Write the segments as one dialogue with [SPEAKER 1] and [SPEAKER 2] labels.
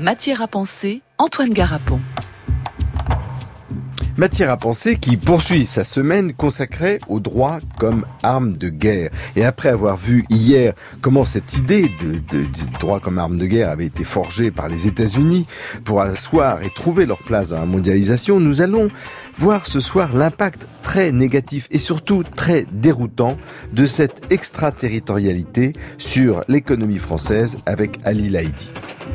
[SPEAKER 1] Matière à penser, Antoine Garapon.
[SPEAKER 2] Matière à penser qui poursuit sa semaine consacrée au droit comme arme de guerre. Et après avoir vu hier comment cette idée du droit comme arme de guerre avait été forgée par les États-Unis pour asseoir et trouver leur place dans la mondialisation, nous allons voir ce soir l'impact très négatif et surtout très déroutant de cette extraterritorialité sur l'économie française avec Ali Laïdi.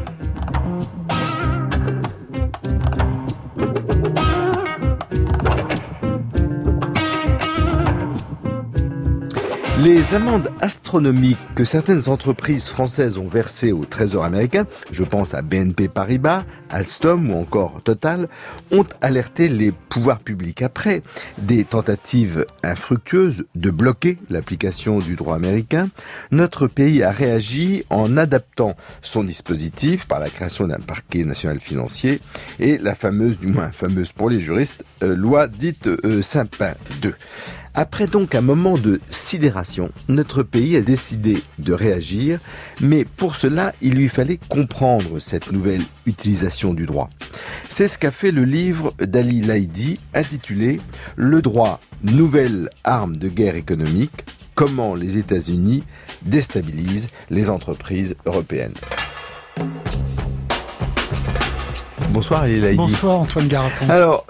[SPEAKER 2] Les amendes astronomiques que certaines entreprises françaises ont versées au Trésor américain, je pense à BNP Paribas, Alstom ou encore Total, ont alerté les pouvoirs publics. Après des tentatives infructueuses de bloquer l'application du droit américain, notre pays a réagi en adaptant son dispositif par la création d'un parquet national financier et la fameuse, du moins fameuse pour les juristes, loi dite Sapin 2. Après donc un moment de sidération, notre pays a décidé de réagir, mais pour cela, il lui fallait comprendre cette nouvelle utilisation du droit. C'est ce qu'a fait le livre d'Ali Laïdi, intitulé « Le droit, nouvelle arme de guerre économique, comment les États-Unis déstabilisent les entreprises européennes ». Bonsoir Ali Laïdi.
[SPEAKER 3] Bonsoir Antoine Garapon.
[SPEAKER 2] Alors,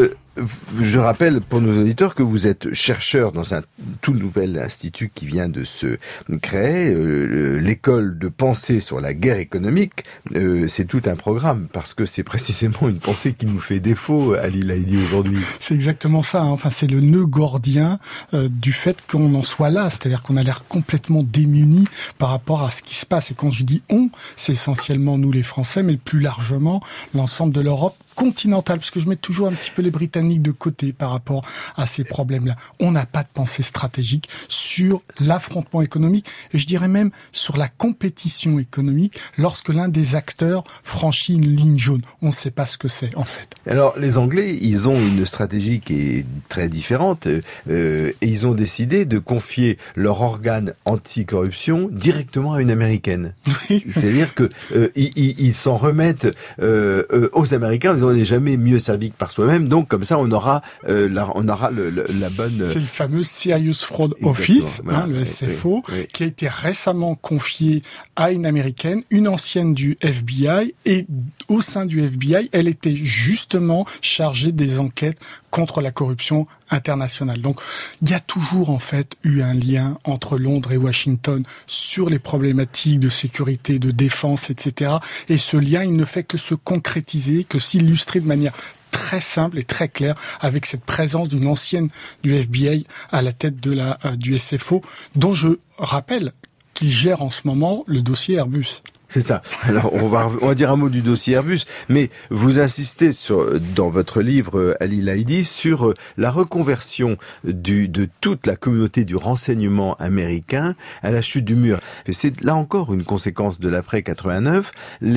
[SPEAKER 2] je rappelle pour nos auditeurs que vous êtes chercheur dans un tout nouvel institut qui vient de se créer, l'école de pensée sur la guerre économique. C'est tout un programme parce que c'est précisément une pensée qui nous fait défaut, Ali Laïdi, aujourd'hui.
[SPEAKER 3] C'est exactement ça. Enfin, c'est le nœud gordien du fait qu'on en soit là. C'est-à-dire qu'on a l'air complètement démunis par rapport à ce qui se passe. Et quand je dis on, c'est essentiellement nous les Français, mais plus largement l'ensemble de l'Europe continentale. Parce que je mets toujours un petit peu les Britanniques de côté par rapport à ces problèmes-là. On n'a pas de pensée stratégique sur l'affrontement économique et je dirais même sur la compétition économique lorsque l'un des acteurs franchit une ligne jaune. On ne sait pas ce que c'est en fait.
[SPEAKER 2] Alors les Anglais, ils ont une stratégie qui est très différente et ils ont décidé de confier leur organe anticorruption directement à une Américaine. C'est-à-dire que ils s'en remettent aux Américains en disant on n'est jamais mieux servi que par soi-même, donc comme ça on aura la bonne...
[SPEAKER 3] C'est le fameux Serious Fraud Office, le SFO, qui a été récemment confié à une Américaine, une ancienne du FBI, et au sein du FBI, elle était justement chargée des enquêtes contre la corruption internationale. Donc, il y a toujours en fait eu un lien entre Londres et Washington sur les problématiques de sécurité, de défense, etc. Et ce lien, il ne fait que se concrétiser, que s'illustrer de manière très simple et très clair avec cette présence d'une ancienne du FBI à la tête du SFO, dont je rappelle qu'il gère en ce moment le dossier Airbus.
[SPEAKER 2] C'est ça. Alors, on va dire un mot du dossier Airbus, mais vous insistez dans votre livre, Ali Laïdi, sur la reconversion de toute la communauté du renseignement américain à la chute du mur. Et c'est là encore une conséquence de l'après 89.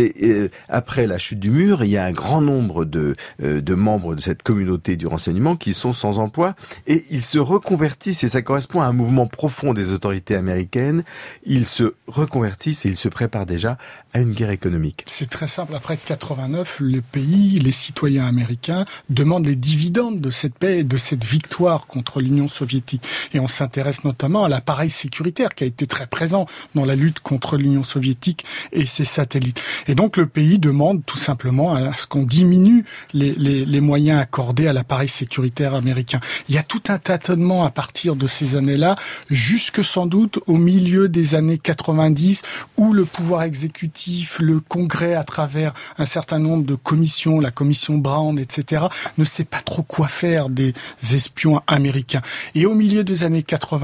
[SPEAKER 2] Après la chute du mur, il y a un grand nombre de membres de cette communauté du renseignement qui sont sans emploi et ils se reconvertissent, et ça correspond à un mouvement profond des autorités américaines. Ils se reconvertissent et ils se préparent déjà à une guerre économique.
[SPEAKER 3] C'est très simple. Après 89, le pays, les citoyens américains demandent les dividendes de cette paix et de cette victoire contre l'Union soviétique. Et on s'intéresse notamment à l'appareil sécuritaire qui a été très présent dans la lutte contre l'Union soviétique et ses satellites. Et donc le pays demande tout simplement à ce qu'on diminue les moyens accordés à l'appareil sécuritaire américain. Il y a tout un tâtonnement à partir de ces années-là, jusque sans doute au milieu des années 90, où le pouvoir exécutif, le Congrès, à travers un certain nombre de commissions, la commission Brown, etc., ne sait pas trop quoi faire des espions américains. Et au milieu des années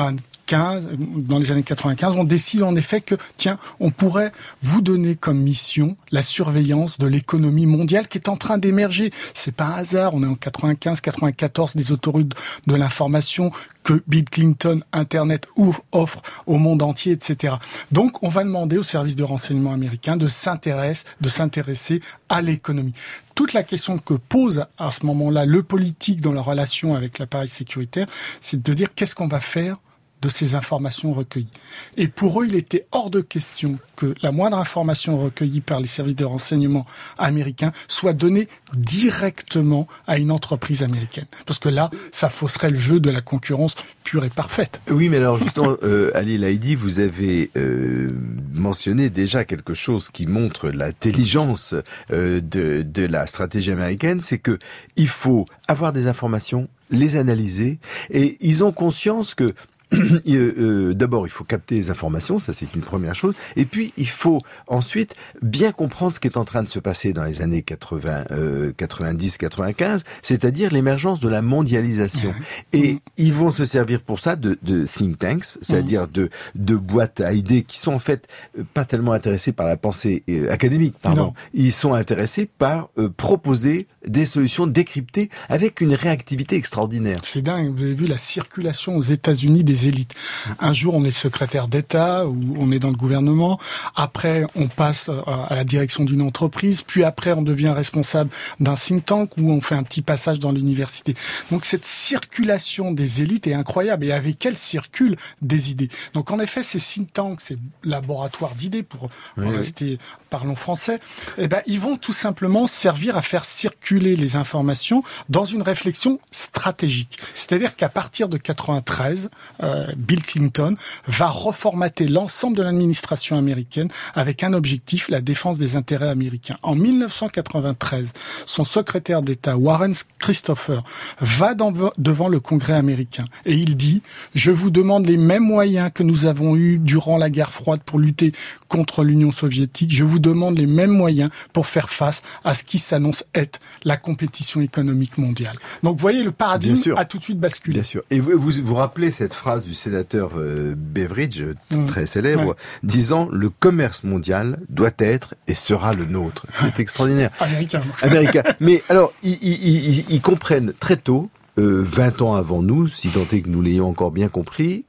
[SPEAKER 3] dans les années 95, on décide en effet que, tiens, on pourrait vous donner comme mission la surveillance de l'économie mondiale qui est en train d'émerger. C'est pas un hasard, on est en 95, 94, des autoroutes de l'information que Bill Clinton, Internet offre au monde entier, etc. Donc, on va demander aux services de renseignement américains de s'intéresser à l'économie. Toute la question que pose à ce moment-là le politique dans la relation avec l'appareil sécuritaire, c'est de dire qu'est-ce qu'on va faire de ces informations recueillies. Et pour eux, il était hors de question que la moindre information recueillie par les services de renseignement américains soit donnée directement à une entreprise américaine. Parce que là, ça fausserait le jeu de la concurrence pure et parfaite.
[SPEAKER 2] Oui, mais alors justement, Ali Laïdi, vous avez mentionné déjà quelque chose qui montre l'intelligence de la stratégie américaine, c'est que il faut avoir des informations, les analyser, et ils ont conscience que d'abord, il faut capter les informations, ça c'est une première chose. Et puis, il faut ensuite bien comprendre ce qui est en train de se passer dans les années 90-95, c'est-à-dire l'émergence de la mondialisation. Et ils vont se servir pour ça de think tanks, c'est-à-dire de boîtes à idées qui sont en fait pas tellement intéressées par la pensée académique, pardon. Non. Ils sont intéressés par proposer des solutions décryptées avec une réactivité extraordinaire.
[SPEAKER 3] C'est dingue, vous avez vu la circulation aux États-Unis des élites. Un jour, on est secrétaire d'État ou on est dans le gouvernement. Après, on passe à la direction d'une entreprise. Puis après, on devient responsable d'un think tank ou on fait un petit passage dans l'université. Donc, cette circulation des élites est incroyable. Et avec elle circulent des idées. Donc, en effet, ces think tanks, ces laboratoires d'idées, pour rester, parlons français, eh ben, ils vont tout simplement servir à faire circuler les informations dans une réflexion stratégique. C'est-à-dire qu'à partir de 93, Bill Clinton va reformater l'ensemble de l'administration américaine avec un objectif, la défense des intérêts américains. En 1993, son secrétaire d'État, Warren Christopher, va devant le Congrès américain et il dit « Je vous demande les mêmes moyens que nous avons eus durant la guerre froide pour lutter contre l'Union soviétique. Je vous demande les mêmes moyens pour faire face à ce qui s'annonce être la compétition économique mondiale. » Donc vous voyez, le paradigme a tout de suite basculé.
[SPEAKER 2] Bien sûr. Et vous rappelez cette phrase du sénateur Beveridge, très célèbre, disant « Le commerce mondial doit être et sera le nôtre ». C'est extraordinaire. Américain. Mais alors, ils comprennent très tôt, 20 ans avant nous, si tant est que nous l'ayons encore bien compris,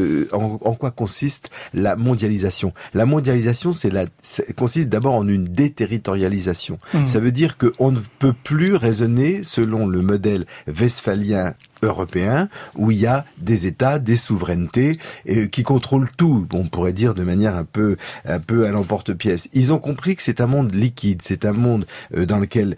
[SPEAKER 2] en quoi consiste la mondialisation. La mondialisation, consiste d'abord en une déterritorialisation. Ça veut dire qu'on ne peut plus raisonner selon le modèle westphalien européen, où il y a des États, des souverainetés, qui contrôlent tout. On pourrait dire de manière un peu à l'emporte-pièce. Ils ont compris que c'est un monde liquide, c'est un monde dans lequel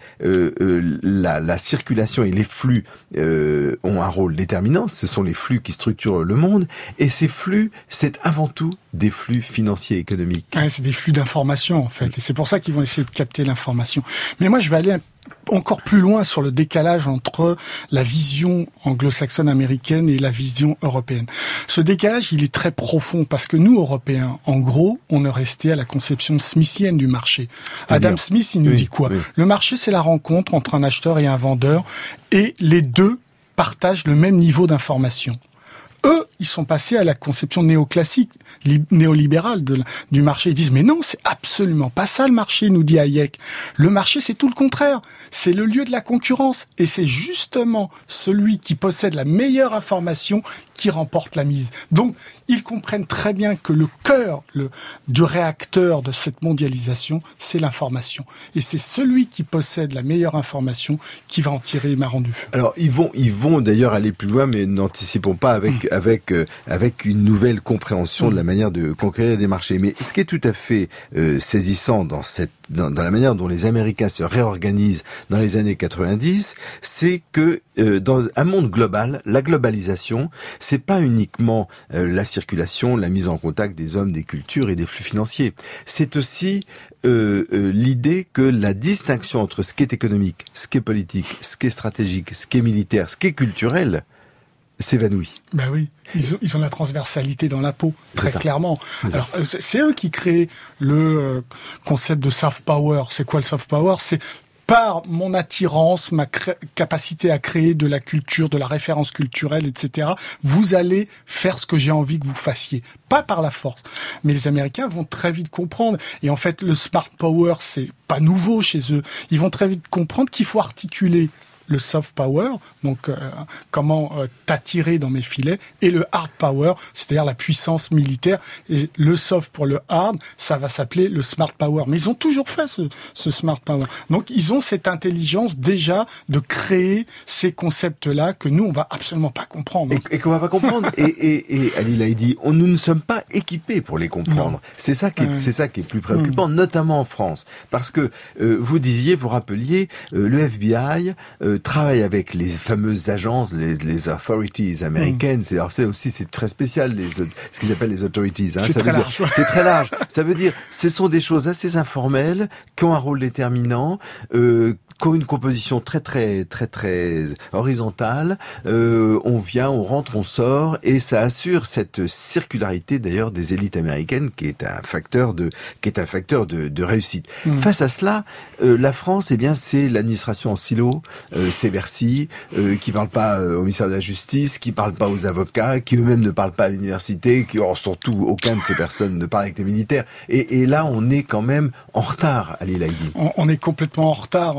[SPEAKER 2] la circulation et les flux ont un rôle déterminant. Ce sont les flux qui structurent le monde, et ces flux, c'est avant tout des flux financiers et économiques.
[SPEAKER 3] Ouais, c'est des flux d'information en fait, et c'est pour ça qu'ils vont essayer de capter l'information. Mais moi, je vais aller encore plus loin sur le décalage entre la vision anglo-saxonne américaine et la vision européenne. Ce décalage, il est très profond parce que nous, Européens, en gros, on est resté à la conception smithienne du marché. Adam Smith, il nous dit quoi ? Le marché, c'est la rencontre entre un acheteur et un vendeur et les deux partagent le même niveau d'information. Eux, ils sont passés à la conception néoclassique, néolibérale du marché. Ils disent, mais non, c'est absolument pas ça le marché, nous dit Hayek. Le marché, c'est tout le contraire. C'est le lieu de la concurrence. Et c'est justement celui qui possède la meilleure information qui remporte la mise. Donc, ils comprennent très bien que le cœur du réacteur de cette mondialisation, c'est l'information. Et c'est celui qui possède la meilleure information qui va en tirer les marrons du feu.
[SPEAKER 2] Alors, ils vont d'ailleurs aller plus loin, mais n'anticipons pas avec une nouvelle compréhension de la manière de conquérir des marchés. Mais ce qui est tout à fait saisissant dans la manière dont les Américains se réorganisent dans les années 90, c'est que dans un monde global, la globalisation, c'est pas uniquement la circulation, la mise en contact des hommes, des cultures et des flux financiers. C'est aussi l'idée que la distinction entre ce qui est économique, ce qui est politique, ce qui est stratégique, ce qui est militaire, ce qui est culturel, s'évanouit.
[SPEAKER 3] Ben oui, ils ont la transversalité dans la peau, très clairement. Alors, c'est eux qui créent le concept de soft power. C'est quoi le soft power ? C'est par mon attirance, ma capacité à créer de la culture, de la référence culturelle, etc., vous allez faire ce que j'ai envie que vous fassiez. Pas par la force. Mais les Américains vont très vite comprendre. Et en fait, le smart power, c'est pas nouveau chez eux. Ils vont très vite comprendre qu'il faut articuler le soft power, donc comment t'attirer dans mes filets, et le hard power, c'est-à-dire la puissance militaire. Et le soft pour le hard, ça va s'appeler le smart power. Mais ils ont toujours fait ce smart power. Donc ils ont cette intelligence déjà de créer ces concepts-là que nous, on va absolument pas comprendre.
[SPEAKER 2] Et qu'on va pas comprendre. et Ali Laïdi, nous ne sommes pas équipés pour les comprendre. Non. C'est ça qui est plus préoccupant, notamment en France. Parce que vous rappeliez, le FBI travaille avec les fameuses agences, les authorities américaines. C'est très spécial, ce qu'ils appellent les authorities.
[SPEAKER 3] C'est très large.
[SPEAKER 2] C'est très large. Ça veut dire, ce sont des choses assez informelles, qui ont un rôle déterminant, qui ont une composition très horizontale. On vient, on rentre, on sort, et ça assure cette circularité d'ailleurs des élites américaines, qui est un facteur de réussite. Face à cela, la France, c'est l'administration en silo, c'est Bercy, qui parle pas au ministère de la Justice, qui parle pas aux avocats, qui eux-mêmes ne parlent pas à l'université, surtout aucun de ces personnes ne parle avec les militaires. Et là, on est quand même en retard, Ali Laïdi.
[SPEAKER 3] On est complètement en retard.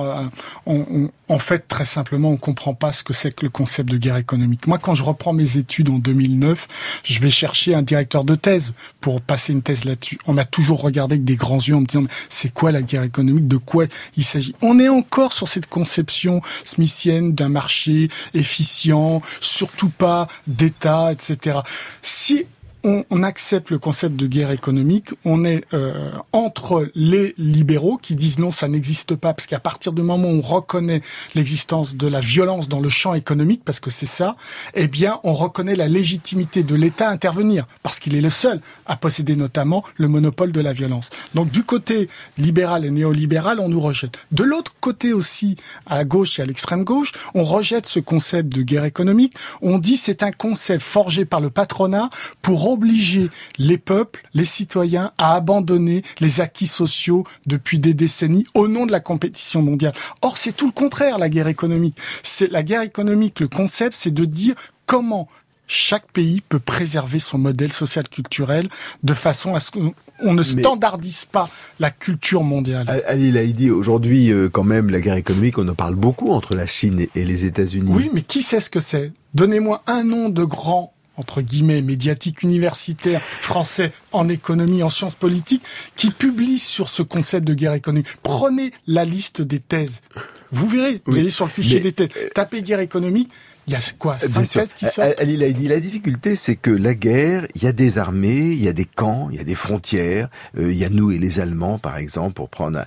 [SPEAKER 3] En fait, très simplement, on comprend pas ce que c'est que le concept de guerre économique. Moi, quand je reprends mes études en 2009, je vais chercher un directeur de thèse pour passer une thèse là-dessus. On m'a toujours regardé avec des grands yeux en me disant « c'est quoi la guerre économique ? De quoi il s'agit ?» On est encore sur cette conception smithienne d'un marché efficient, surtout pas d'État, etc. Si on accepte le concept de guerre économique, on est entre les libéraux qui disent non, ça n'existe pas, parce qu'à partir du moment où on reconnaît l'existence de la violence dans le champ économique, parce que c'est ça, on reconnaît la légitimité de l'État à intervenir, parce qu'il est le seul à posséder notamment le monopole de la violence. Donc du côté libéral et néolibéral, on nous rejette. De l'autre côté aussi, à gauche et à l'extrême gauche, on rejette ce concept de guerre économique. On dit c'est un concept forgé par le patronat pour obliger les peuples, les citoyens à abandonner les acquis sociaux depuis des décennies au nom de la compétition mondiale. Or, c'est tout le contraire, la guerre économique. C'est la guerre économique, le concept, c'est de dire comment chaque pays peut préserver son modèle social-culturel de façon à ce qu'on ne standardise pas la culture mondiale.
[SPEAKER 2] Ali Laïdi, aujourd'hui, quand même, la guerre économique, on en parle beaucoup entre la Chine et les États-Unis.
[SPEAKER 3] Oui, mais qui sait ce que c'est ? Donnez-moi un nom de grand entre guillemets, médiatique universitaire français en économie, en sciences politiques, qui publie sur ce concept de guerre économique. Prenez la liste des thèses. Vous verrez, vous allez sur le fichier des thèses, tapez guerre économique, il y a quoi, 5 thèses qui sortent.
[SPEAKER 2] Ali Laïdi, la difficulté, c'est que la guerre, il y a des armées, il y a des camps, il y a des frontières, il y a nous et les Allemands, par exemple, pour prendre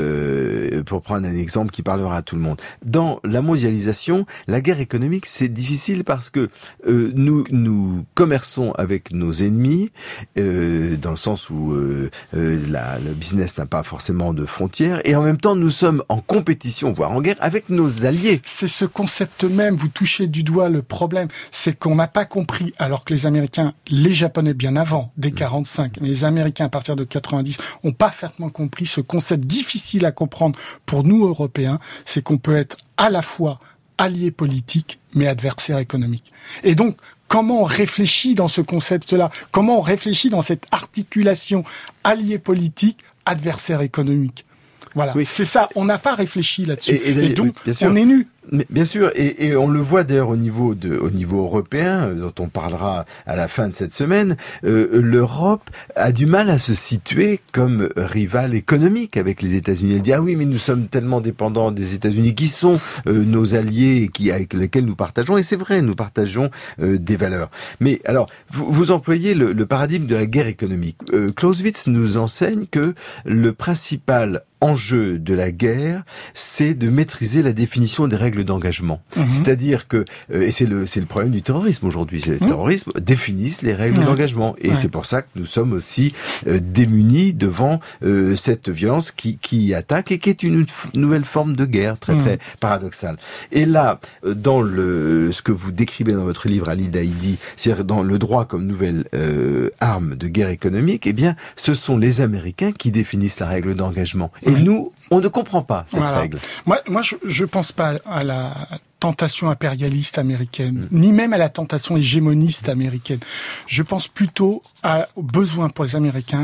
[SPEAKER 2] un exemple qui parlera à tout le monde. Dans la mondialisation, la guerre économique, c'est difficile parce que nous commerçons avec nos ennemis, dans le sens où le business n'a pas forcément de frontières, et en même temps, nous sommes en compétition, voire en guerre, avec nos alliés.
[SPEAKER 3] C'est ce concept même, vous touchez du doigt le problème, c'est qu'on n'a pas compris, alors que les Américains, les Japonais bien avant, dès 45, mais les Américains à partir de 90, ont parfaitement compris ce concept difficile à comprendre pour nous Européens, c'est qu'on peut être à la fois allié politique, mais adversaire économique. Et donc, comment on réfléchit dans ce concept-là ? Comment on réfléchit dans cette articulation allié politique, adversaire économique ? Voilà, oui. C'est ça, on n'a pas réfléchi là-dessus. Et donc, oui, on est nus.
[SPEAKER 2] Mais bien sûr, et on le voit d'ailleurs au niveau européen, dont on parlera à la fin de cette semaine, l'Europe a du mal à se situer comme rival économique avec les États-Unis. Elle dit ah oui, mais nous sommes tellement dépendants des États-Unis, qui sont nos alliés, avec lesquels nous partageons, et c'est vrai, nous partageons des valeurs. Mais alors, vous employez le paradigme de la guerre économique. Clausewitz nous enseigne que le principal enjeu de la guerre, c'est de maîtriser la définition des règles d'engagement. C'est-à-dire que, et c'est le problème du terrorisme aujourd'hui, les terrorismes définissent les règles d'engagement. Et c'est pour ça que nous sommes aussi démunis devant cette violence qui attaque et qui est une nouvelle forme de guerre très paradoxale. Et là, dans ce que vous décrivez dans votre livre, Ali Laïdi, c'est-à-dire dans le droit comme nouvelle arme de guerre économique, eh bien, ce sont les Américains qui définissent la règle d'engagement. Et nous, on ne comprend pas cette règle.
[SPEAKER 3] Moi, je pense pas à la tentation impérialiste américaine, ni même à la tentation hégémoniste américaine. Je pense plutôt au besoin pour les Américains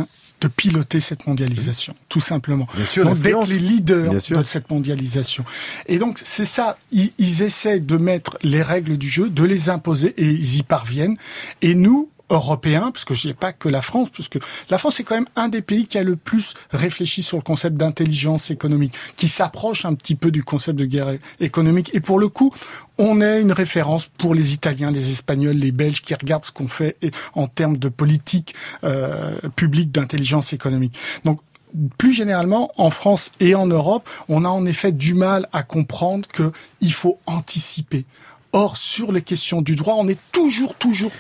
[SPEAKER 3] de piloter cette mondialisation, tout simplement.
[SPEAKER 2] Bien sûr,
[SPEAKER 3] donc d'être les leaders
[SPEAKER 2] de
[SPEAKER 3] cette mondialisation. Et donc c'est ça, ils essaient de mettre les règles du jeu, de les imposer, et ils y parviennent. Et nous, Européens, parce que je dis pas que la France, parce que la France est quand même un des pays qui a le plus réfléchi sur le concept d'intelligence économique, qui s'approche un petit peu du concept de guerre économique. Et pour le coup, on est une référence pour les Italiens, les Espagnols, les Belges qui regardent ce qu'on fait en termes de politique publique d'intelligence économique. Donc, plus généralement, en France et en Europe, on a en effet du mal à comprendre qu'il faut anticiper. Or, sur les questions du droit, on est toujours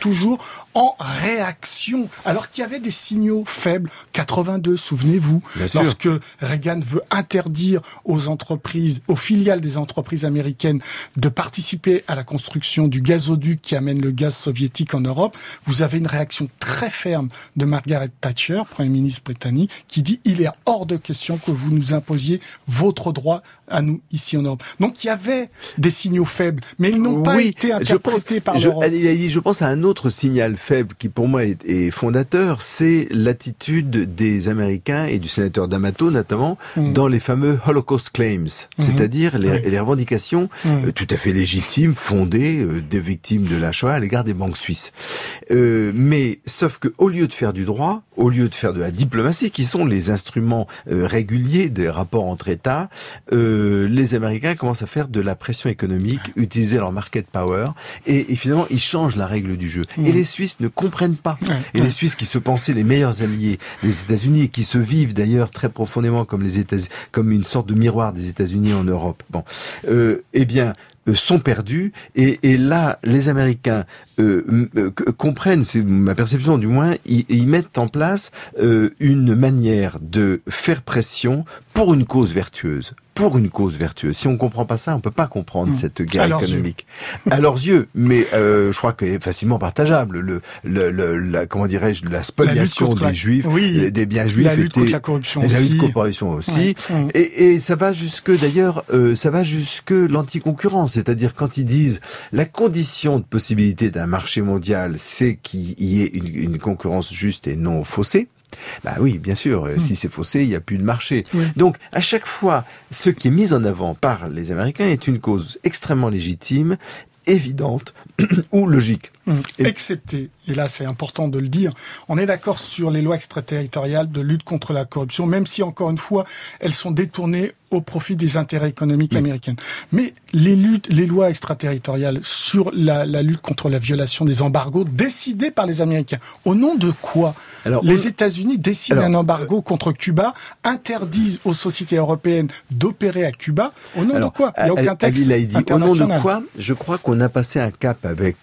[SPEAKER 3] en réaction. Alors qu'il y avait des signaux faibles. 82, souvenez-vous, lorsque Reagan veut interdire aux entreprises, aux filiales des entreprises américaines de participer à la construction du gazoduc qui amène le gaz soviétique en Europe, vous avez une réaction très ferme de Margaret Thatcher, Premier ministre britannique, qui dit « Il est hors de question que vous nous imposiez votre droit à nous ici en Europe ». Donc il y avait des signaux faibles, mais ils n'ont pas été interprétés par l'Europe.
[SPEAKER 2] Je pense à un autre signal faible qui pour moi est fondateur, c'est l'attitude des Américains et du sénateur D'Amato notamment dans les fameux Holocaust Claims, c'est-à-dire les revendications tout à fait légitimes, fondées des victimes de la Shoah à l'égard des banques suisses. Mais sauf que au lieu de faire du droit, au lieu de faire de la diplomatie, qui sont les instruments réguliers des rapports entre États, les Américains commencent à faire de la pression économique, utiliser leur market power, et finalement ils changent la règle du jeu. Et les Suisses ne comprennent pas. Et les Suisses qui se pensaient les meilleurs alliés des États-Unis et qui se vivent d'ailleurs très profondément comme une sorte de miroir des États-Unis en Europe. Eh bien, sont perdus, et là les Américains comprennent, c'est ma perception du moins, ils mettent en place une manière de faire pression pour une cause vertueuse. Si on comprend pas ça, on peut pas comprendre cette guerre économique. À leurs yeux, mais je crois que est facilement partageable. Comment dirais-je, la spoliation des Juifs, des biens juifs,
[SPEAKER 3] la lutte contre la corruption aussi.
[SPEAKER 2] La lutte contre la corruption aussi. Et ça va jusque l'anticoncurrence, c'est-à-dire quand ils disent la condition de possibilité d'un marché mondial, c'est qu'il y ait une concurrence juste et non faussée. Bah oui, bien sûr, si c'est faussé, il n'y a plus de marché. Donc, à chaque fois, ce qui est mis en avant par les Américains est une cause extrêmement légitime, évidente ou logique.
[SPEAKER 3] Excepté, et là c'est important de le dire, on est d'accord sur les lois extraterritoriales de lutte contre la corruption, même si encore une fois, elles sont détournées au profit des intérêts économiques américains. Mais les lois extraterritoriales sur la lutte contre la violation des embargos décidées par les Américains, au nom de quoi? Les États-Unis décident un embargo contre Cuba, interdisent aux sociétés européennes d'opérer à Cuba, au nom de quoi? Il n'y a aucun texte international.
[SPEAKER 2] Au nom de quoi? Je crois qu'on a passé un cap avec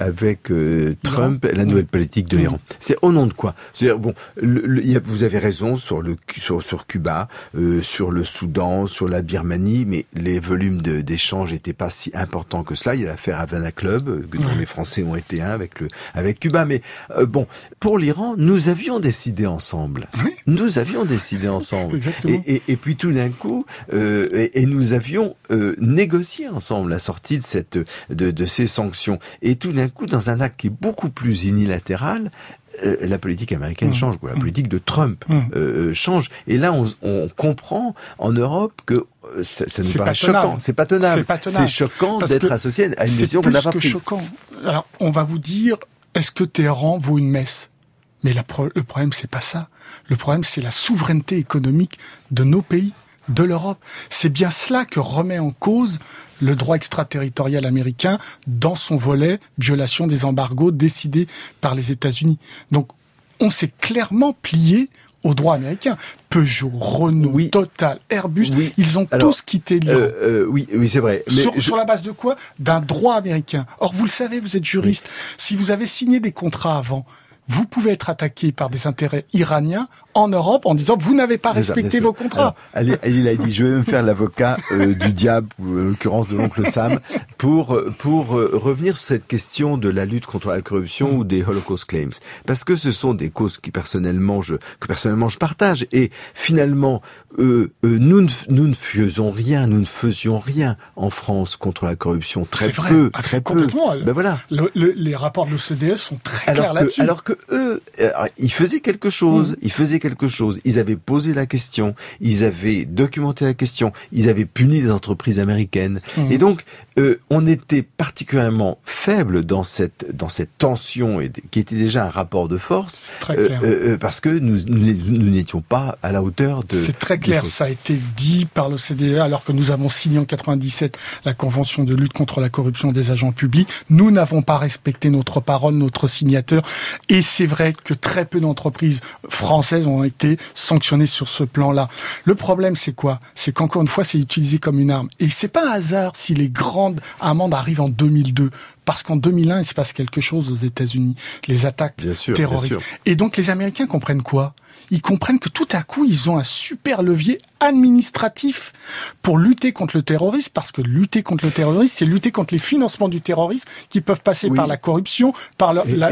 [SPEAKER 2] Trump, la nouvelle politique de l'Iran. C'est au nom de quoi? C'est-à-dire, vous avez raison sur Cuba, sur le Soudan, sur la Birmanie, mais les volumes d'échanges n'étaient pas si importants que cela. Il y a l'affaire Havana Club, dont les Français ont été un avec Cuba. Mais pour l'Iran, nous avions décidé ensemble. Nous avions décidé ensemble. Et puis tout d'un coup, et nous avions négocié ensemble la sortie de ces sanctions. Et tout d'un coup, dans un acte qui est beaucoup plus unilatéral, la politique américaine change, la politique de Trump change. Et là, on comprend en Europe que ça nous paraît choquant. C'est pas tenable. C'est choquant d'être associé à une décision qu'on n'a pas prise.
[SPEAKER 3] C'est plus que choquant. Alors, on va vous dire, est-ce que Téhéran vaut une messe? Mais le problème, c'est pas ça. Le problème, c'est la souveraineté économique de nos pays, de l'Europe. C'est bien cela que remet en cause le droit extraterritorial américain dans son volet violation des embargos décidés par les États-Unis. Donc, on s'est clairement plié au droit américain. Peugeot, Renault, Total, Airbus, ils ont tous quitté l'Iran.
[SPEAKER 2] Oui, c'est vrai.
[SPEAKER 3] Mais sur la base de quoi? D'un droit américain. Or, vous le savez, vous êtes juriste. Si vous avez signé des contrats avant, vous pouvez être attaqué par des intérêts iraniens en Europe en disant vous n'avez pas respecté vos contrats.
[SPEAKER 2] Alors, il a dit je vais me faire l'avocat du diable, ou en l'occurrence de l'oncle Sam, pour revenir sur cette question de la lutte contre la corruption ou des Holocaust Claims, parce que ce sont des causes que personnellement je partage, et finalement nous ne faisions rien en France contre la corruption, très peu.
[SPEAKER 3] Complètement.
[SPEAKER 2] Ben voilà.
[SPEAKER 3] Les rapports de l'OCDE sont très clairs là-dessus.
[SPEAKER 2] Alors que que eux, ils faisaient quelque chose. Ils avaient posé la question, ils avaient documenté la question, ils avaient puni les entreprises américaines. Et donc, on était particulièrement faible dans cette tension qui était déjà un rapport de force,
[SPEAKER 3] très clair.
[SPEAKER 2] parce que nous n'étions pas à la hauteur de...
[SPEAKER 3] C'est très clair, ça a été dit par l'OCDE, alors que nous avons signé en 97 la Convention de lutte contre la corruption des agents publics. Nous n'avons pas respecté notre parole, notre signateur, et c'est vrai que très peu d'entreprises françaises ont été sanctionnées sur ce plan-là. Le problème, c'est quoi? C'est qu'encore une fois, c'est utilisé comme une arme. Et c'est pas un hasard si les grandes amendes arrivent en 2002. Parce qu'en 2001, il se passe quelque chose aux États-Unis, les attaques terroristes. Et donc les Américains comprennent quoi? Ils comprennent que tout à coup, ils ont un super levier administratif pour lutter contre le terrorisme, parce que lutter contre le terrorisme, c'est lutter contre les financements du terrorisme qui peuvent passer par la corruption, par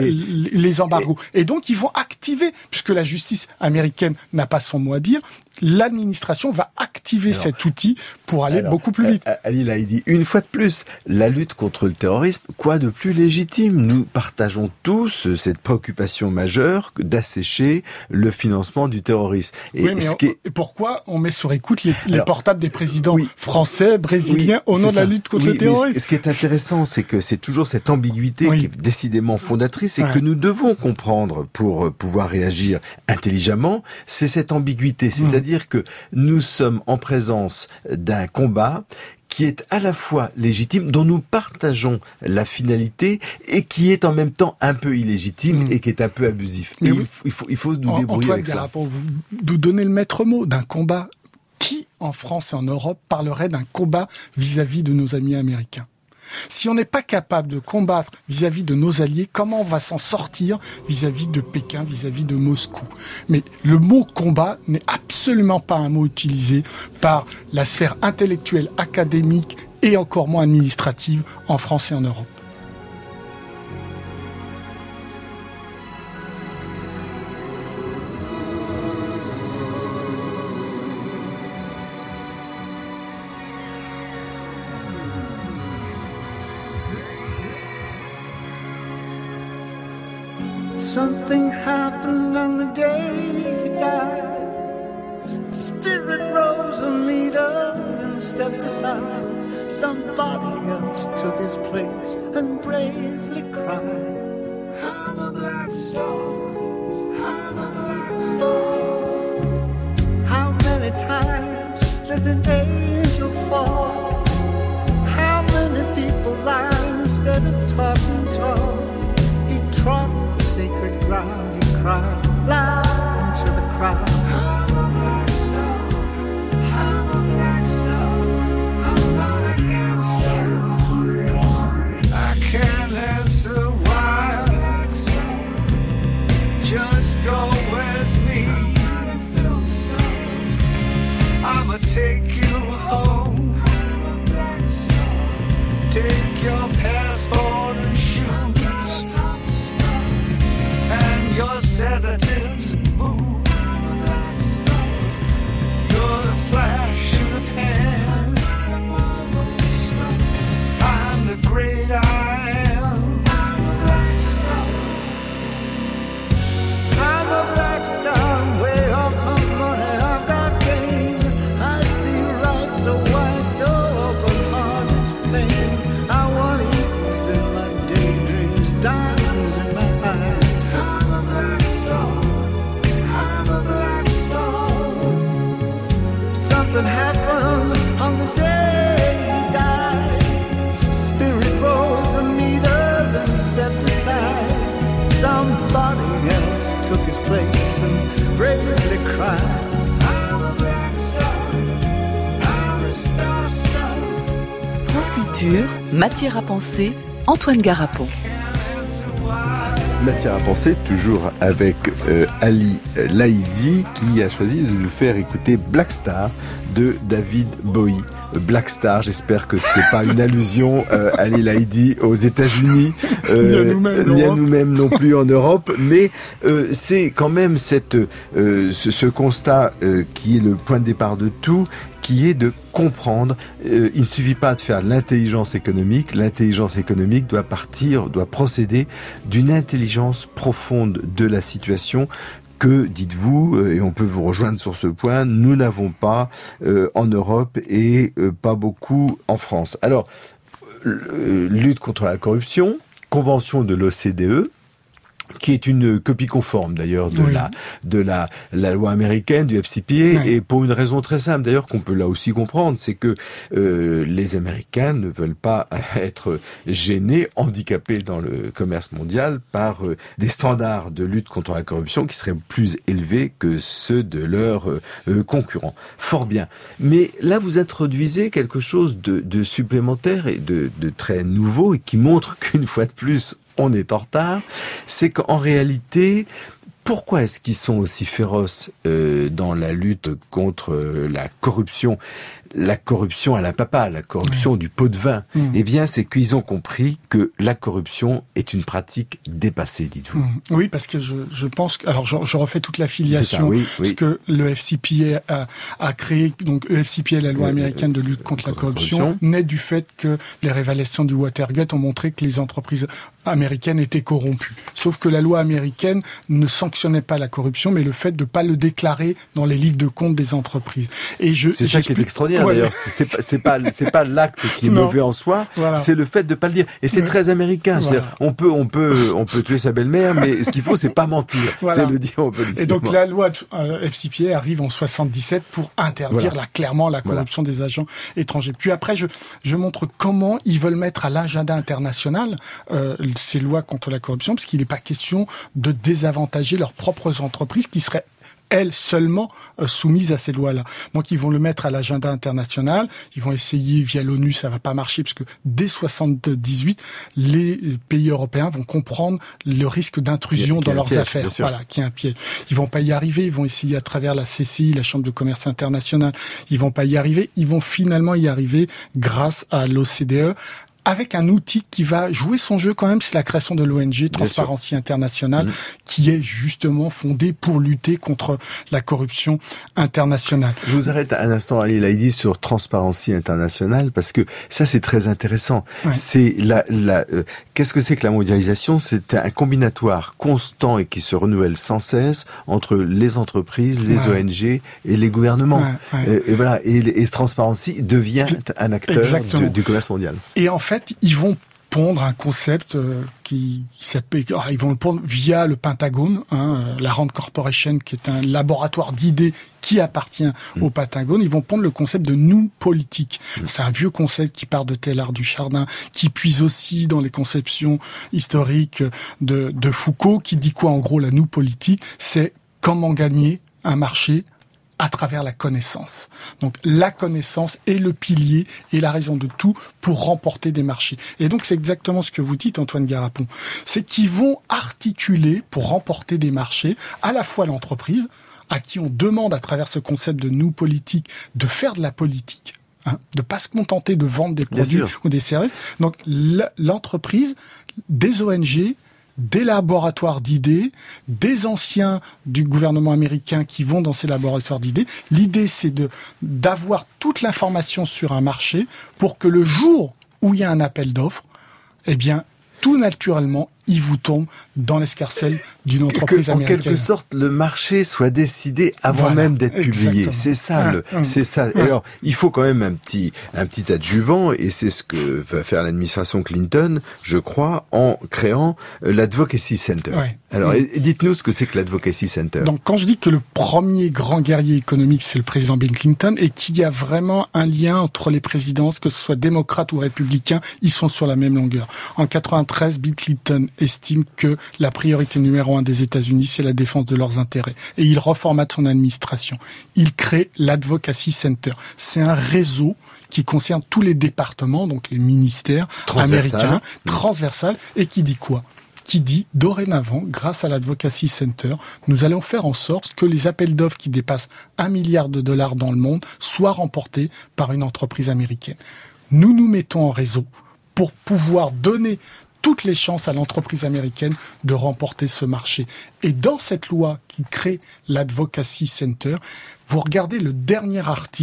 [SPEAKER 3] les embargos. Et donc, ils vont activer, puisque la justice américaine n'a pas son mot à dire, l'administration va activer cet outil pour aller beaucoup plus vite.
[SPEAKER 2] Ali Laïdi, une fois de plus, la lutte contre le terrorisme, quoi de plus légitime? Nous partageons tous cette préoccupation majeure d'assécher le financement du terrorisme. Et
[SPEAKER 3] pourquoi on met sur écoute les portables des présidents français, brésiliens, au nom de la lutte contre le terrorisme?
[SPEAKER 2] Ce qui est intéressant, c'est que c'est toujours cette ambiguïté qui est décidément fondatrice et que nous devons comprendre pour pouvoir réagir intelligemment. C'est cette ambiguïté, c'est-à-dire que nous sommes en présence d'un combat qui est à la fois légitime, dont nous partageons la finalité, et qui est en même temps un peu illégitime et qui est un peu abusif. Et il faut nous débrouiller avec ça.
[SPEAKER 3] Pour vous donner le maître mot d'un combat, qui en France et en Europe parlerait d'un combat vis-à-vis de nos amis américains? Si on n'est pas capable de combattre vis-à-vis de nos alliés, comment on va s'en sortir vis-à-vis de Pékin, vis-à-vis de Moscou? Mais le mot combat n'est absolument pas un mot utilisé par la sphère intellectuelle, académique et encore moins administrative en France et en Europe.
[SPEAKER 4] Something happened on the day he died. Spirit rose a meter and stepped aside. Somebody else took his place and bravely cried, I'm a black star, I'm a black star. How many times does an angel fall? How many people lie instead of talking tall? He trod sacred ground, he cried loud into the crowd, I'm a black star, I'm a black star, I'm not against you. I can't answer why, just go with me, I'ma take you home, take your passport and shoes, your sedatives move. You're the flash in the pan. I'm the great I am. I'm a black star. I'm a black star. Way off my money, I've got game. I see right so wide, so open heart, it's pain. I want equals in my daydreams, diamonds in my eyes. Something happened on the day he died. Spirit rose a meter, then stepped aside. Somebody else took his place and bravely cried, I'm a black star, I'm a star star.
[SPEAKER 1] France Culture, matière à penser, Antoine Garapon.
[SPEAKER 2] Matière à penser, toujours avec Ali Laïdi, qui a choisi de nous faire écouter Black Star de David Bowie. Black Star, j'espère que c'est pas une allusion, Ali Laïdi, aux États-Unis, ni à nous-mêmes non plus en Europe, mais c'est quand même ce constat qui est le point de départ de tout, qui est de comprendre. Il ne suffit pas de faire de l'intelligence économique. L'intelligence économique doit procéder d'une intelligence profonde de la situation que, dites-vous, et on peut vous rejoindre sur ce point, nous n'avons pas en Europe et pas beaucoup en France. Alors, lutte contre la corruption, convention de l'OCDE, qui est une copie conforme d'ailleurs de la loi américaine, du FCPA, et pour une raison très simple d'ailleurs qu'on peut là aussi comprendre, c'est que les Américains ne veulent pas être gênés, handicapés dans le commerce mondial par des standards de lutte contre la corruption qui seraient plus élevés que ceux de leurs concurrents. Fort bien. Mais là vous introduisez quelque chose de supplémentaire et de très nouveau et qui montre qu'une fois de plus on est en retard, c'est qu'en réalité, pourquoi est-ce qu'ils sont aussi féroces dans la lutte contre la corruption ? La corruption à la papa, la corruption du pot de vin. Eh bien, c'est qu'ils ont compris que la corruption est une pratique dépassée, dites-vous.
[SPEAKER 3] Oui, parce que je pense que, alors je refais toute l'affiliation, ce que le FCPA a créé, donc le FCPA, la loi américaine de lutte contre la corruption, naît du fait que les révélations du Watergate ont montré que les entreprises américaines étaient corrompues. Sauf que la loi américaine ne sanctionnait pas la corruption, mais le fait de pas le déclarer dans les livres de compte des entreprises. Et c'est ça qui est extraordinaire.
[SPEAKER 2] D'ailleurs, c'est pas l'acte qui est mauvais en soi, c'est le fait de pas le dire. Et c'est très américain. C'est-à-dire, on peut tuer sa belle-mère, mais ce qu'il faut, c'est pas mentir. C'est le dire au policier.
[SPEAKER 3] Et donc, la loi FCPA arrive en 77 pour interdire clairement la corruption des agents étrangers. Puis après, je montre comment ils veulent mettre à l'agenda international ces lois contre la corruption, parce qu'il n'est pas question de désavantager leurs propres entreprises qui seraient elles seulement soumises à ces lois-là. Donc ils vont le mettre à l'agenda international, ils vont essayer via l'ONU, ça va pas marcher parce que dès 78, les pays européens vont comprendre le risque d'intrusion dans leurs affaires. Voilà, qui est un piège. Ils vont pas y arriver, ils vont essayer à travers la CCI, la Chambre de commerce internationale, ils vont pas y arriver, ils vont finalement y arriver grâce à l'OCDE. Avec un outil qui va jouer son jeu quand même, c'est la création de l'ONG Transparency International, qui est justement fondée pour lutter contre la corruption internationale.
[SPEAKER 2] Je vous arrête un instant, Ali Laïdi, sur Transparency International, parce que ça c'est très intéressant. C'est qu'est-ce que c'est que la mondialisation ? C'est un combinatoire constant et qui se renouvelle sans cesse entre les entreprises, les ONG et les gouvernements. Et voilà. Et Transparency devient un acteur du commerce mondial.
[SPEAKER 3] Et en fait, ils vont pondre un concept qui s'appelle, ils vont le pondre via le Pentagone, la Rand Corporation, qui est un laboratoire d'idées qui appartient au Pentagone. Ils vont pondre le concept de nous politique. C'est un vieux concept qui part de Teilhard du Chardin, qui puise aussi dans les conceptions historiques de Foucault, qui dit quoi en gros la nous politique, c'est comment gagner un marché à travers la connaissance. Donc la connaissance est le pilier et la raison de tout pour remporter des marchés. Et donc c'est exactement ce que vous dites, Antoine Garapon. C'est qu'ils vont articuler pour remporter des marchés à la fois l'entreprise, à qui on demande à travers ce concept de nous politique de faire de la politique, de pas se contenter de vendre des produits ou des services. Donc l'entreprise, des ONG, des laboratoires d'idées, des anciens du gouvernement américain qui vont dans ces laboratoires d'idées. L'idée, c'est d'avoir toute l'information sur un marché pour que le jour où il y a un appel d'offres, eh bien, tout naturellement, il vous tombe dans l'escarcelle d'une entreprise américaine.
[SPEAKER 2] En quelque sorte, le marché soit décidé avant même d'être publié. C'est ça, c'est ça. Alors, il faut quand même un petit adjuvant, et c'est ce que va faire l'administration Clinton, je crois, en créant l'Advocacy Center. Alors, dites-nous ce que c'est que l'Advocacy Center.
[SPEAKER 3] Donc, quand je dis que le premier grand guerrier économique, c'est le président Bill Clinton, et qu'il y a vraiment un lien entre les présidences, que ce soit démocrates ou républicains, ils sont sur la même longueur. En 93, Bill Clinton estime que la priorité numéro 1 des États-Unis, c'est la défense de leurs intérêts. Et il reformate son administration. Il crée l'Advocacy Center. C'est un réseau qui concerne tous les départements, donc les ministères américains, transversal, et qui dit quoi ? Qui dit, dorénavant, grâce à l'Advocacy Center, nous allons faire en sorte que les appels d'offres qui dépassent $1 milliard dans le monde soient remportés par une entreprise américaine. Nous nous mettons en réseau pour pouvoir donner toutes les chances à l'entreprise américaine de remporter ce marché. Et dans cette loi qui crée l'Advocacy Center, vous regardez le dernier article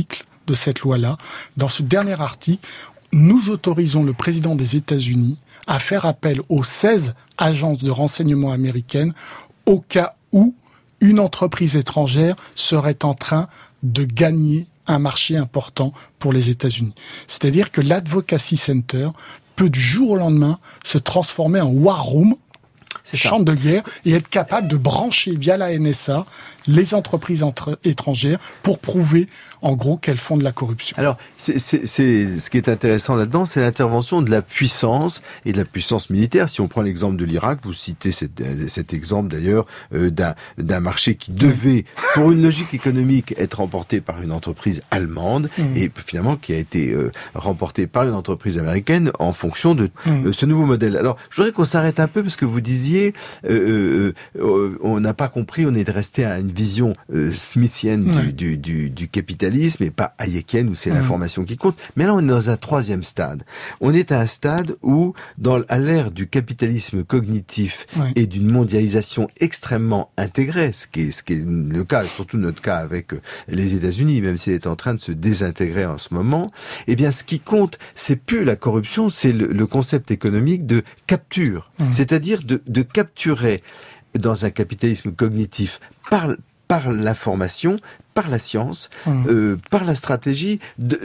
[SPEAKER 3] de cette loi-là, dans ce dernier article, nous autorisons le président des États-Unis à faire appel aux 16 agences de renseignement américaines au cas où une entreprise étrangère serait en train de gagner un marché important pour les États-Unis. C'est-à-dire que l'Advocacy Center peut du jour au lendemain se transformer en war room, champ de guerre, et être capable de brancher via la NSA les entreprises étrangères pour prouver, en gros, qu'elles font de la corruption.
[SPEAKER 2] Alors, c'est ce qui est intéressant là-dedans, c'est l'intervention de la puissance et de la puissance militaire. Si on prend l'exemple de l'Irak, vous citez cet exemple d'ailleurs d'un marché qui devait, pour une logique économique, être remporté par une entreprise allemande et finalement qui a été remporté par une entreprise américaine en fonction de ce nouveau modèle. Alors, je voudrais qu'on s'arrête un peu parce que vous disiez, on n'a pas compris, on est resté à une vision smithienne du capitalisme et pas hayekienne où c'est l'information qui compte. Mais là, on est dans un troisième stade. On est à un stade où, à l'ère du capitalisme cognitif et d'une mondialisation extrêmement intégrée, ce qui est le cas, surtout notre cas avec les États-Unis, même s'il est en train de se désintégrer en ce moment, eh bien, ce qui compte, c'est plus la corruption, c'est le concept économique de capture. C'est-à-dire de capturer dans un capitalisme cognitif par l'information, par la science, par la stratégie,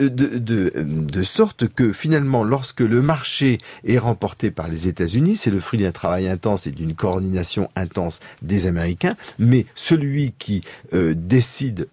[SPEAKER 2] de sorte que finalement, lorsque le marché est remporté par les États-Unis, c'est le fruit d'un travail intense et d'une coordination intense des Américains, mais celui qui décide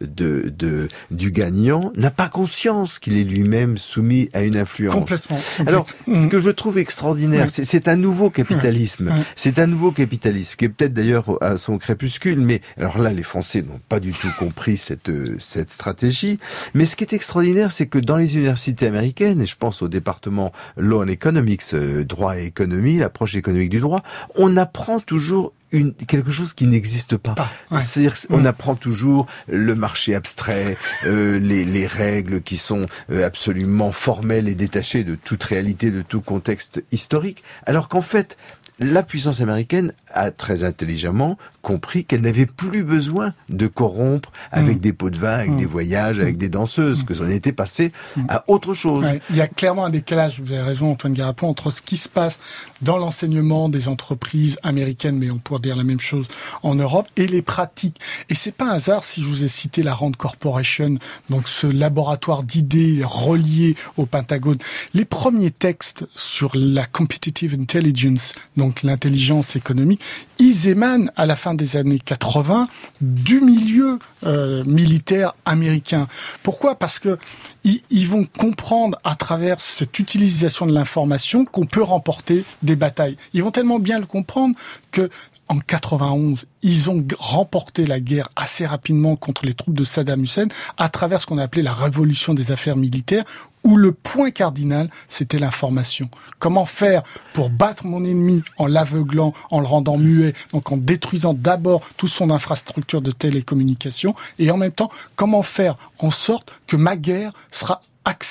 [SPEAKER 2] du gagnant n'a pas conscience qu'il est lui-même soumis à une influence.
[SPEAKER 3] Complètement.
[SPEAKER 2] Alors, ce que je trouve extraordinaire, c'est un nouveau capitalisme. C'est un nouveau capitalisme qui est peut-être d'ailleurs à son crépuscule, mais alors là, les Français n'ont pas du tout compris cette stratégie. Mais ce qui est extraordinaire, c'est que dans les universités américaines, et je pense au département Law and Economics, droit et économie, l'approche économique du droit, on apprend toujours quelque chose qui n'existe pas. C'est-à-dire, on apprend toujours le marché abstrait, les règles qui sont absolument formelles et détachées de toute réalité, de tout contexte historique, alors qu'en fait, la puissance américaine a très intelligemment compris qu'elle n'avait plus besoin de corrompre avec des pots de vin, avec des voyages, avec des danseuses, que ça en était passé à autre chose.
[SPEAKER 3] Il y a clairement un décalage, vous avez raison Antoine Garapon, entre ce qui se passe dans l'enseignement des entreprises américaines, mais on pourrait dire la même chose en Europe, et les pratiques. Et c'est pas un hasard si je vous ai cité la Rand Corporation, donc ce laboratoire d'idées relié au Pentagone. Les premiers textes sur la competitive intelligence, donc l'intelligence économique, ils émanent à la fin des années 80 du milieu militaire américain. Pourquoi ? Parce que ils vont comprendre à travers cette utilisation de l'information qu'on peut remporter des batailles. Ils vont tellement bien le comprendre que en 91, ils ont remporté la guerre assez rapidement contre les troupes de Saddam Hussein à travers ce qu'on a appelé la révolution des affaires militaires, où le point cardinal, c'était l'information. Comment faire pour battre mon ennemi en l'aveuglant, en le rendant muet, donc en détruisant d'abord toute son infrastructure de télécommunication, et en même temps, comment faire en sorte que ma guerre sera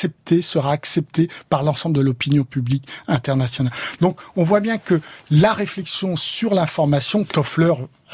[SPEAKER 3] acceptée par l'ensemble de l'opinion publique internationale. Donc, on voit bien que la réflexion sur l'information, Toffler,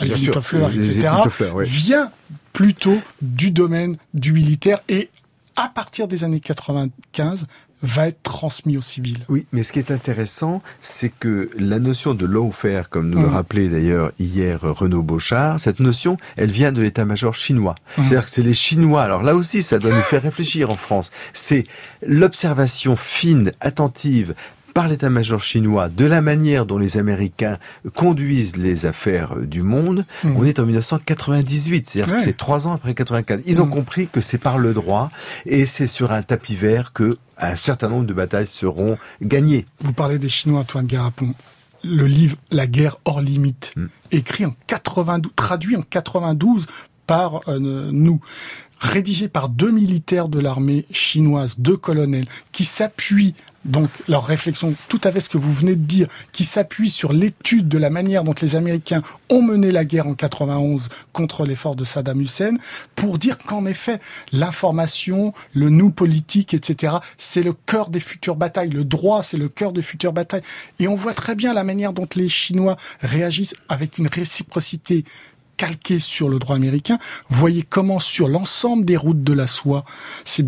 [SPEAKER 3] etc., vient plutôt du domaine du militaire et à partir des années 95, va être transmis aux civils.
[SPEAKER 2] Oui, mais ce qui est intéressant, c'est que la notion de lawfare, comme nous le rappelait d'ailleurs hier Renaud Beauchard, cette notion, elle vient de l'état-major chinois. C'est-à-dire que c'est les Chinois, alors là aussi, ça doit nous faire réfléchir en France. C'est l'observation fine, attentive, par l'état-major chinois, de la manière dont les Américains conduisent les affaires du monde. On est en 1998, c'est-à-dire que c'est 3 ans après 95. Ils ont compris que c'est par le droit et c'est sur un tapis vert que un certain nombre de batailles seront gagnées.
[SPEAKER 3] Vous parlez des Chinois, Antoine Garapon. Le livre « La guerre hors limite », écrit en 92, traduit en 92 par nous, rédigé par 2 militaires de l'armée chinoise, 2 colonels, qui s'appuient, donc leur réflexion, tout à fait ce que vous venez de dire, qui s'appuie sur l'étude de la manière dont les Américains ont mené la guerre en 91 contre les forces de Saddam Hussein, pour dire qu'en effet, l'information, le nous politique, etc., c'est le cœur des futures batailles. Le droit, c'est le cœur des futures batailles. Et on voit très bien la manière dont les Chinois réagissent avec une réciprocité calqué sur le droit américain. Voyez comment sur l'ensemble des routes de la soie, c'est bien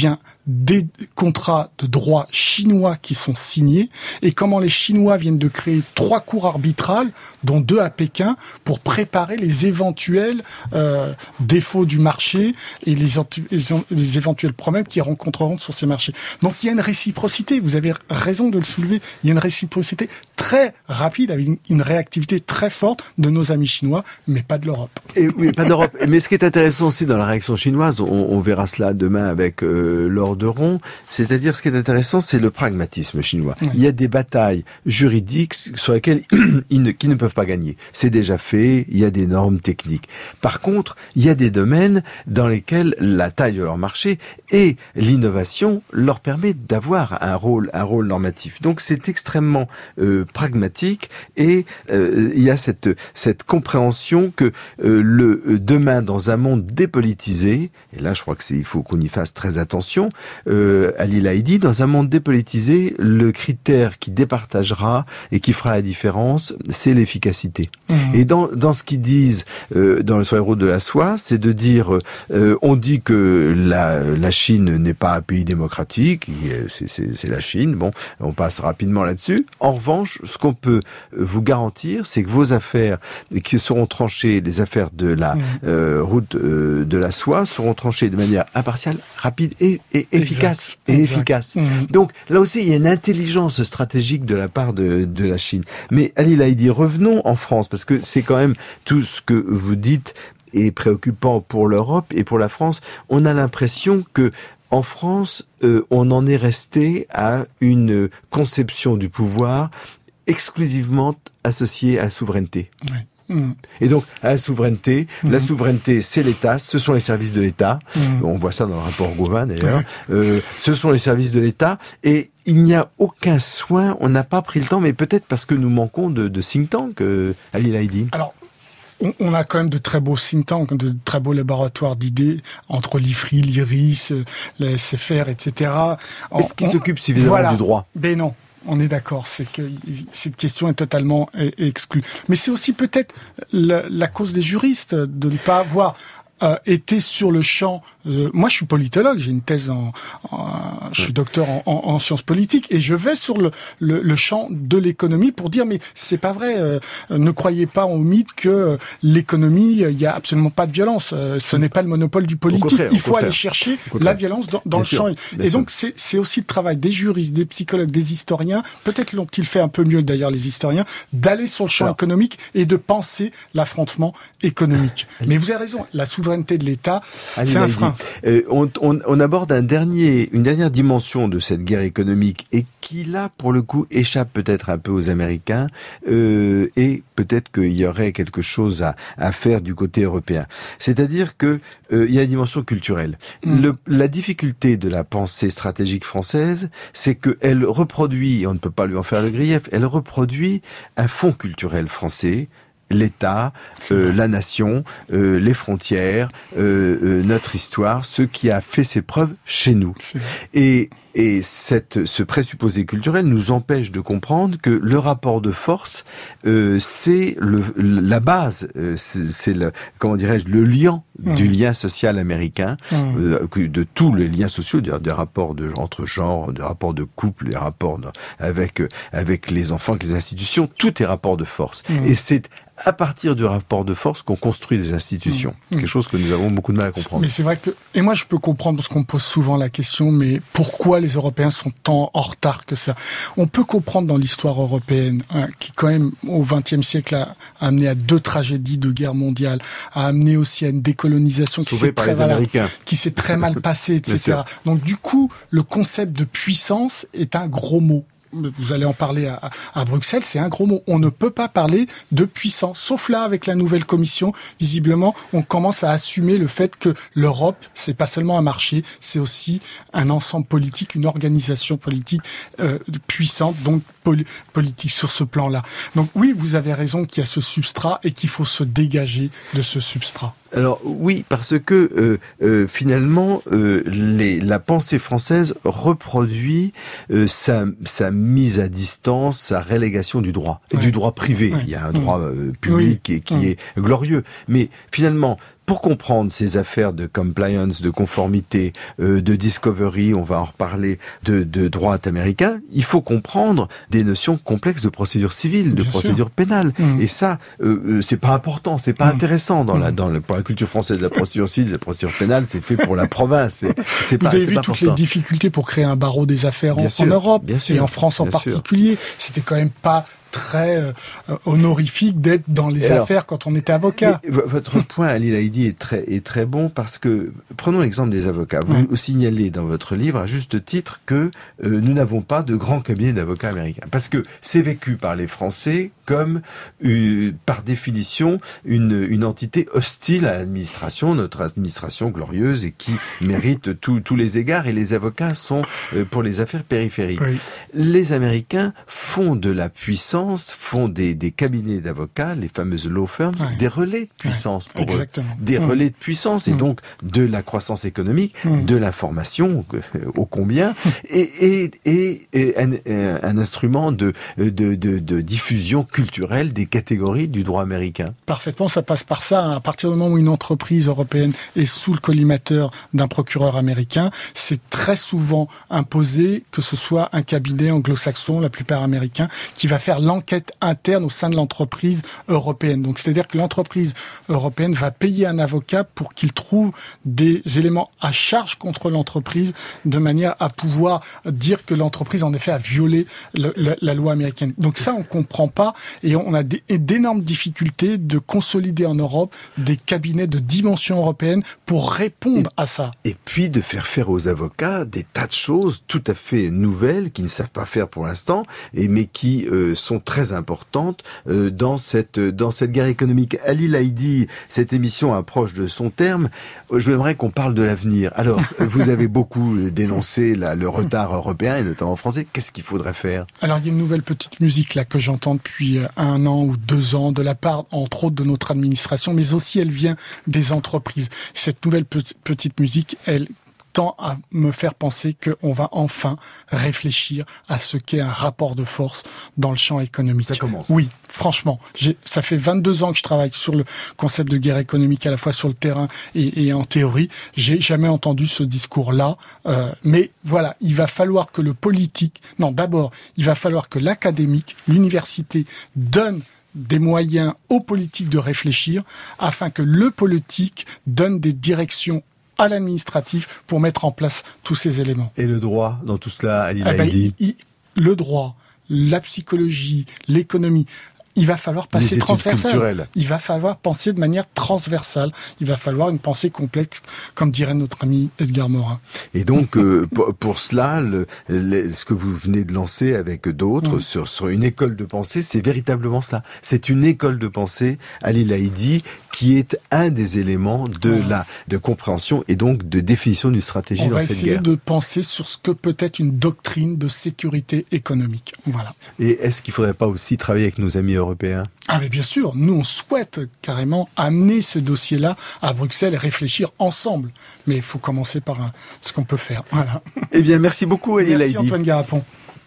[SPEAKER 3] des contrats de droit chinois qui sont signés et comment les Chinois viennent de créer 3 cours arbitrales, dont 2 à Pékin, pour préparer les éventuels défauts du marché et les éventuels problèmes qu'ils rencontreront sur ces marchés. Donc il y a une réciprocité, vous avez raison de le soulever, il y a une réciprocité très rapide, avec une réactivité très forte de nos amis chinois, mais pas de l'Europe.
[SPEAKER 2] Et, oui, pas d'Europe. Mais ce qui est intéressant aussi dans la réaction chinoise, on verra cela demain avec Laure Deron, c'est-à-dire ce qui est intéressant, c'est le pragmatisme chinois. Oui. Il y a des batailles juridiques sur lesquelles qui ne peuvent pas gagner. C'est déjà fait, il y a des normes techniques. Par contre, il y a des domaines dans lesquels la taille de leur marché et l'innovation leur permet d'avoir un rôle normatif. Donc c'est extrêmement pragmatique et il y a cette compréhension que demain dans un monde dépolitisé, et là je crois il faut qu'on y fasse très attention, Ali Laïdi, dans un monde dépolitisé, le critère qui départagera et qui fera la différence, c'est l'efficacité. Et dans ce qu'ils disent sur les routes de la soie, c'est de dire on dit que la Chine n'est pas un pays démocratique, c'est la Chine, bon, on passe rapidement là-dessus. En revanche, ce qu'on peut vous garantir, c'est que vos affaires qui seront tranchées, les affaires de la route de la soie seront tranchées de manière impartiale, rapide et efficace. Donc là aussi, il y a une intelligence stratégique de la part de la Chine. Mais Ali Laïdi, revenons en France, parce que c'est quand même tout ce que vous dites est préoccupant pour l'Europe et pour la France. On a l'impression que en France, on en est resté à une conception du pouvoir exclusivement associée à la souveraineté. Oui. Et donc, à la souveraineté, c'est l'État, ce sont les services de l'État. On voit ça dans le rapport Gauvin, d'ailleurs. Ce sont les services de l'État. Et il n'y a aucun soin, on n'a pas pris le temps, mais peut-être parce que nous manquons de think tank, Ali Laïdi.
[SPEAKER 3] Alors, on a quand même de très beaux think tanks, de très beaux laboratoires d'idées, entre l'IFRI, l'IRIS, la SFR, etc.
[SPEAKER 2] Est-ce qu'ils s'occupent suffisamment du droit ?
[SPEAKER 3] Ben non. On est d'accord, c'est que cette question est totalement exclue. Mais c'est aussi peut-être la cause des juristes de ne pas avoir été sur le champ. Moi, je suis politologue, j'ai une thèse je suis docteur en sciences politiques, et je vais sur le champ de l'économie pour dire mais c'est pas vrai. Ne croyez pas au mythe que l'économie, il y a absolument pas de violence. Ce n'est pas le monopole du politique. Il faut aller chercher la violence dans le champ. Et donc c'est aussi le travail des juristes, des psychologues, des historiens. Peut-être l'ont-ils fait un peu mieux d'ailleurs les historiens, d'aller sur le champ économique et de penser l'affrontement économique. Mais vous avez raison, la souveraineté de l'État, c'est un frein.
[SPEAKER 2] On aborde une dernière dimension de cette guerre économique et qui là pour le coup échappe peut-être un peu aux Américains et peut-être qu'il y aurait quelque chose à faire du côté européen. C'est-à-dire que il y a une dimension culturelle. La difficulté de la pensée stratégique française, c'est qu'elle reproduit, on ne peut pas lui en faire le grief, elle reproduit un fond culturel français. L'État, la nation, les frontières, notre histoire, ce qui a fait ses preuves chez nous. Et ce présupposé culturel nous empêche de comprendre que le rapport de force, c'est la base, c'est le lien du lien social américain, de tous les liens sociaux, des rapports entre genres, des rapports de couple, des rapports avec les enfants, avec les institutions, tout est rapport de force. Et c'est à partir du rapport de force qu'on construit des institutions. Quelque chose que nous avons beaucoup de mal à comprendre.
[SPEAKER 3] Mais c'est vrai que, et moi je peux comprendre parce qu'on me pose souvent la question, mais pourquoi les Européens sont tant en retard que ça? On peut comprendre dans l'histoire européenne, qui quand même au XXe siècle a amené à 2 tragédies de guerre mondiale, a amené aussi à une décolonisation qui s'est très mal passée, etc. Donc du coup, le concept de puissance est un gros mot. Vous allez en parler à Bruxelles, c'est un gros mot. On ne peut pas parler de puissance. Sauf là, avec la nouvelle commission, visiblement, on commence à assumer le fait que l'Europe, c'est pas seulement un marché, c'est aussi un ensemble politique, une organisation politique puissante, donc politique sur ce plan-là. Donc oui, vous avez raison qu'il y a ce substrat et qu'il faut se dégager de ce substrat.
[SPEAKER 2] Alors oui, parce que finalement, la pensée française reproduit sa mise à distance, sa relégation du droit, et du droit privé. Il y a un droit public qui est glorieux. Mais finalement, pour comprendre ces affaires de compliance, de conformité, de discovery, on va en reparler, de droit américain, il faut comprendre des notions complexes de procédure civile, de procédure pénale. Et ça, c'est pas important, c'est pas intéressant pour la culture française. La procédure civile, la procédure pénale, c'est fait pour la province. Vous
[SPEAKER 3] avez vu toutes les difficultés pour créer un barreau des affaires en Europe et en France en particulier. C'était quand même pas très honorifique d'être dans les affaires quand on était avocat.
[SPEAKER 2] Votre point, Ali Laïdi, est très bon parce que, prenons l'exemple des avocats. Vous signalez dans votre livre, à juste titre, que nous n'avons pas de grand cabinet d'avocats américains. Parce que c'est vécu par les Français comme, par définition, une entité hostile à l'administration, notre administration glorieuse et qui mérite tous les égards. Et les avocats sont, pour les affaires périphériques. Oui. Les Américains font de la puissance, font des cabinets d'avocats, les fameuses law firms, des relais de puissance pour eux. Des relais de puissance et donc de la croissance économique, de l'information, ô combien, et un instrument de diffusion culturelle des catégories du droit américain.
[SPEAKER 3] Parfaitement, ça passe par ça. À partir du moment où une entreprise européenne est sous le collimateur d'un procureur américain, c'est très souvent imposé que ce soit un cabinet anglo-saxon, la plupart américains, qui va faire l'enquête interne au sein de l'entreprise européenne. Donc, c'est-à-dire que l'entreprise européenne va payer un avocat pour qu'il trouve des éléments à charge contre l'entreprise de manière à pouvoir dire que l'entreprise, en effet, a violé la loi américaine. Donc ça, on comprend pas et on a d'énormes difficultés de consolider en Europe des cabinets de dimension européenne pour répondre à ça.
[SPEAKER 2] Et puis de faire aux avocats des tas de choses tout à fait nouvelles qu'ils ne savent pas faire pour l'instant, mais qui sont très importantes dans cette guerre économique. Ali Laïdi, cette émission approche de son terme. Je voudrais qu'on parle de l'avenir. Alors, vous avez beaucoup dénoncé le retard européen et notamment français. Qu'est-ce qu'il faudrait faire?
[SPEAKER 3] Alors, il y a une nouvelle petite musique là que j'entends depuis 1 an ou 2 ans de la part, entre autres, de notre administration, mais aussi elle vient des entreprises. Cette nouvelle petite musique, elle tend à me faire penser qu'on va enfin réfléchir à ce qu'est un rapport de force dans le champ économique.
[SPEAKER 2] Ça commence.
[SPEAKER 3] Oui, franchement. Ça fait 22 ans que je travaille sur le concept de guerre économique, à la fois sur le terrain et en théorie. J'ai jamais entendu ce discours-là. Mais voilà, il va falloir que d'abord, il va falloir que l'académique, l'université donne des moyens aux politiques de réfléchir afin que le politique donne des directions à l'administratif pour mettre en place tous ces éléments.
[SPEAKER 2] Et le droit dans tout cela, Ali Laïdi?
[SPEAKER 3] Le droit, la psychologie, l'économie, il va falloir passer transversal. Il va falloir penser de manière transversale. Il va falloir une pensée complexe, comme dirait notre ami Edgar Morin.
[SPEAKER 2] Et donc, pour cela, ce que vous venez de lancer avec d'autres sur une école de pensée, c'est véritablement cela. C'est une école de pensée, Ali Laïdi, qui est un des éléments de compréhension et donc de définition d'une stratégie dans cette guerre.
[SPEAKER 3] On va essayer de penser sur ce que peut être une doctrine de sécurité économique. Voilà.
[SPEAKER 2] Et est-ce qu'il ne faudrait pas aussi travailler avec nos amis européens?
[SPEAKER 3] Ah mais bien sûr, nous on souhaite carrément amener ce dossier-là à Bruxelles et réfléchir ensemble. Mais il faut commencer par ce qu'on peut faire. Voilà.
[SPEAKER 2] Eh bien, merci beaucoup, Ali Laïdi.
[SPEAKER 3] Merci Antoine Garapon.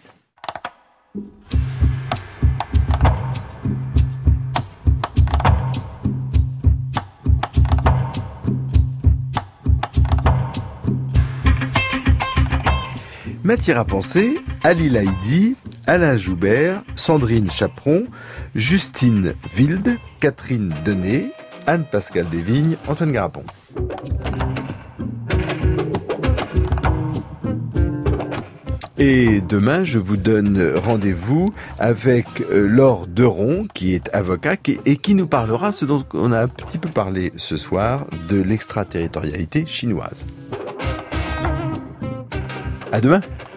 [SPEAKER 2] Matière à penser, Ali Laïdi, Alain Joubert, Sandrine Chaperon, Justine Wilde, Catherine Denet, Anne-Pascale Desvignes, Antoine Garapon. Et demain, je vous donne rendez-vous avec Laure Deron, qui est avocat et qui nous parlera, ce dont on a un petit peu parlé ce soir, de l'extraterritorialité chinoise. À demain.